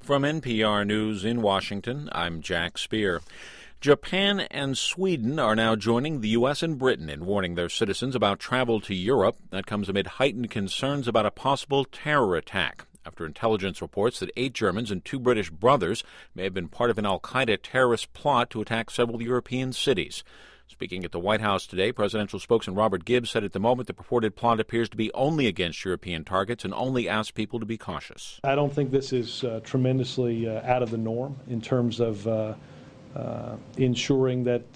From NPR News in Washington, I'm Jack Speer. Japan and Sweden are now joining the U.S. and Britain in warning their citizens about travel to Europe. That comes amid heightened concerns about a possible terror attack, after intelligence reports that 8 Germans and 2 British brothers may have been part of an al-Qaeda terrorist plot to attack several European cities. Speaking at the White House today, presidential spokesman Robert Gibbs said at the moment the purported plot appears to be only against European targets and only asked people to be cautious. I don't think this is tremendously out of the norm in terms of ensuring that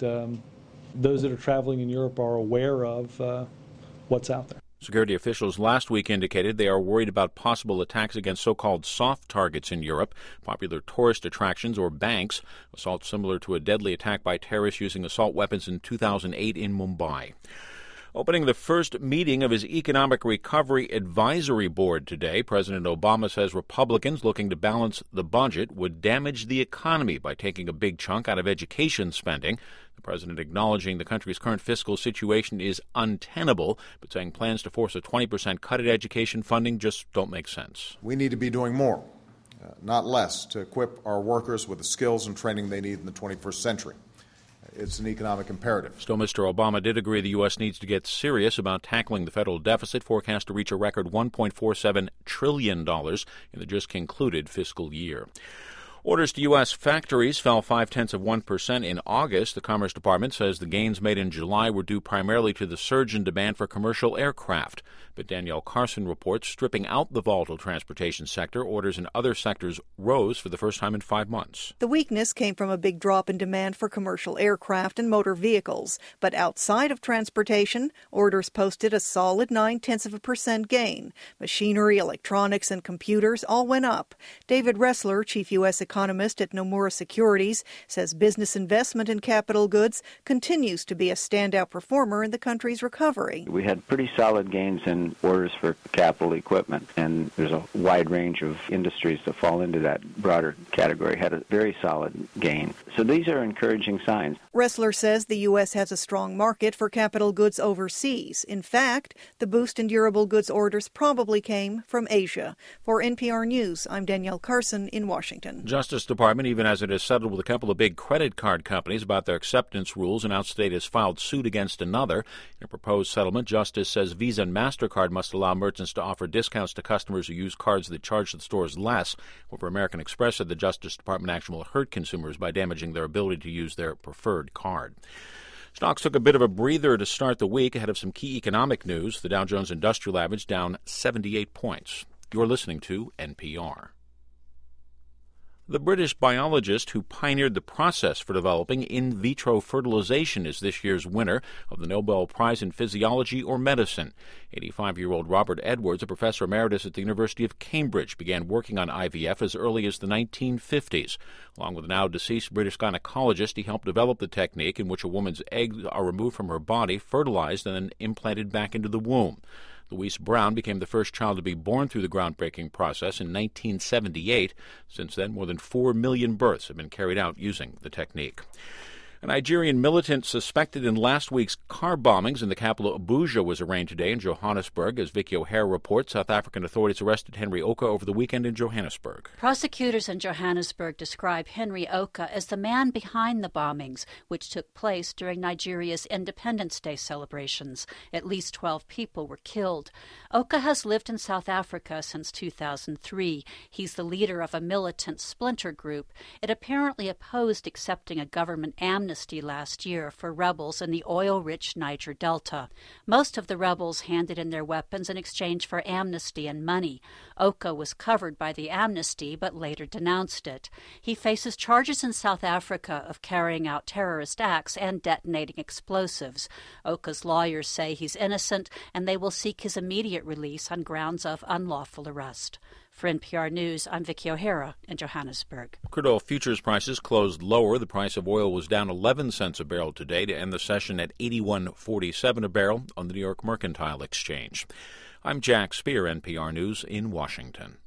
those that are traveling in Europe are aware of what's out there. Security officials last week indicated they are worried about possible attacks against so-called soft targets in Europe, popular tourist attractions or banks, assaults similar to a deadly attack by terrorists using assault weapons in 2008 in Mumbai. Opening the first meeting of his Economic Recovery Advisory Board today, President Obama says Republicans looking to balance the budget would damage the economy by taking a big chunk out of education spending. The president acknowledging the country's current fiscal situation is untenable, but saying plans to force a 20% cut at education funding just don't make sense. We need to be doing more, not less, to equip our workers with the skills and training they need in the 21st century. It's an economic imperative. Still, Mr. Obama did agree the U.S. needs to get serious about tackling the federal deficit, forecast to reach a record $1.47 trillion in the just concluded fiscal year. Orders to U.S. factories fell 0.5% in August. The Commerce Department says the gains made in July were due primarily to the surge in demand for commercial aircraft. But Danielle Carson reports stripping out the volatile transportation sector, orders in other sectors rose for the first time in 5 months. The weakness came from a big drop in demand for commercial aircraft and motor vehicles. But outside of transportation, orders posted a solid 0.9% gain. Machinery, electronics, and computers all went up. David Ressler, chief U.S. economist at Nomura Securities, says business investment in capital goods continues to be a standout performer in the country's recovery. We had pretty solid gains in orders for capital equipment, and there's a wide range of industries that fall into that broader category, had a very solid gain. So these are encouraging signs. Ressler says the U.S. has a strong market for capital goods overseas. In fact, the boost in durable goods orders probably came from Asia. For NPR News, I'm Danielle Carson in Washington. Justice Department, even as it has settled with a couple of big credit card companies about their acceptance rules, announced State has filed suit against another. In a proposed settlement, Justice says Visa and MasterCard must allow merchants to offer discounts to customers who use cards that charge the stores less. Over American Express said the Justice Department action will hurt consumers by damaging their ability to use their preferred card. Stocks took a bit of a breather to start the week ahead of some key economic news. The Dow Jones Industrial Average down 78 points. You're listening to NPR. The British biologist who pioneered the process for developing in vitro fertilization is this year's winner of the Nobel Prize in Physiology or Medicine. 85-year-old Robert Edwards, a professor emeritus at the University of Cambridge, began working on IVF as early as the 1950s. Along with the now-deceased British gynecologist, he helped develop the technique in which a woman's eggs are removed from her body, fertilized, and then implanted back into the womb. Louise Brown became the first child to be born through the groundbreaking process in 1978. Since then, more than 4 million births have been carried out using the technique. A Nigerian militant suspected in last week's car bombings in the capital Abuja was arraigned today in Johannesburg. As Vicky O'Hare reports, South African authorities arrested Henry Oka over the weekend in Johannesburg. Prosecutors in Johannesburg describe Henry Oka as the man behind the bombings, which took place during Nigeria's Independence Day celebrations. At least 12 people were killed. Oka has lived in South Africa since 2003. He's the leader of a militant splinter group. It apparently opposed accepting a government amnesty last year for rebels in the oil-rich Niger Delta. Most of the rebels handed in their weapons in exchange for amnesty and money. Oka was covered by the amnesty but later denounced it. He faces charges in South Africa of carrying out terrorist acts and detonating explosives. Oka's lawyers say he's innocent and they will seek his immediate release on grounds of unlawful arrest. For NPR News, I'm Vicky O'Hara in Johannesburg. Crude oil futures prices closed lower. The price of oil was down 11 cents a barrel today to end the session at $81.47 a barrel on the New York Mercantile Exchange. I'm Jack Speer, NPR News in Washington.